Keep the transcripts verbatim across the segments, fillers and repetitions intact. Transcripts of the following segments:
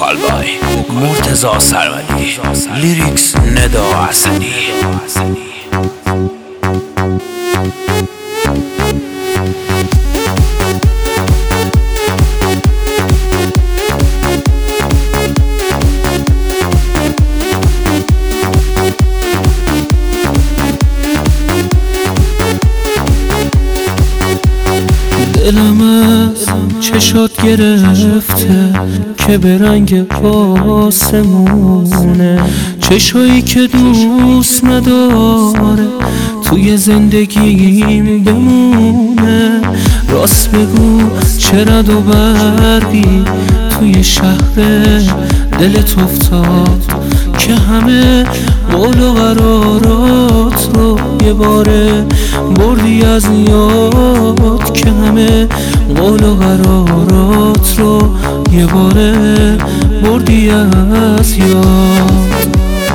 وکال بای مرتضی سرودی، لیریکس ندا اسدی. دلم از چشات گرفته که به رنگ آسمونه، چشایی که دوست نداره توی زندگیم بمونه. راست بگو چرا دو برقی توی شهر دلت افتاد که همه قول و قرارات رو یه باره بردی از یاد، که همه قول و قرارات رو یه باره بردی از یاد.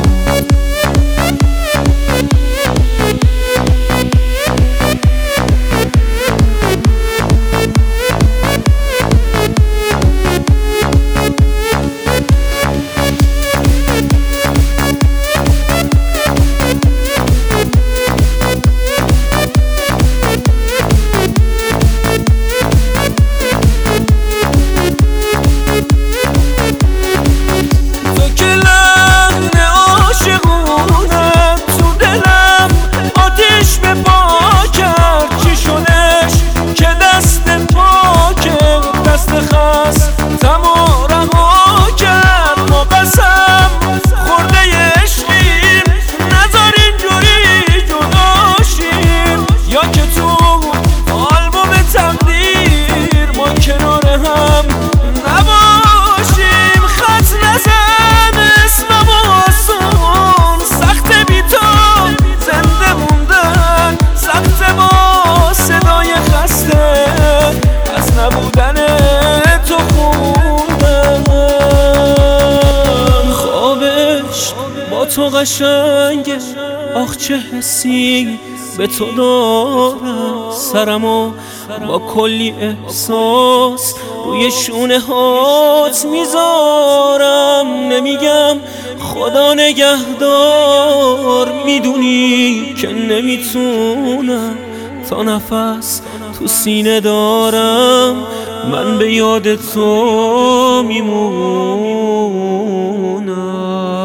تو قشنگه، آخ چه حسی به تو دارم، سرمو با کلی احساس روی شونه هات میذارم. نمیگم خدا نگهدار، میدونی که نمیتونم تا نفس تو سینه دارم، من به یاد تو میمونم.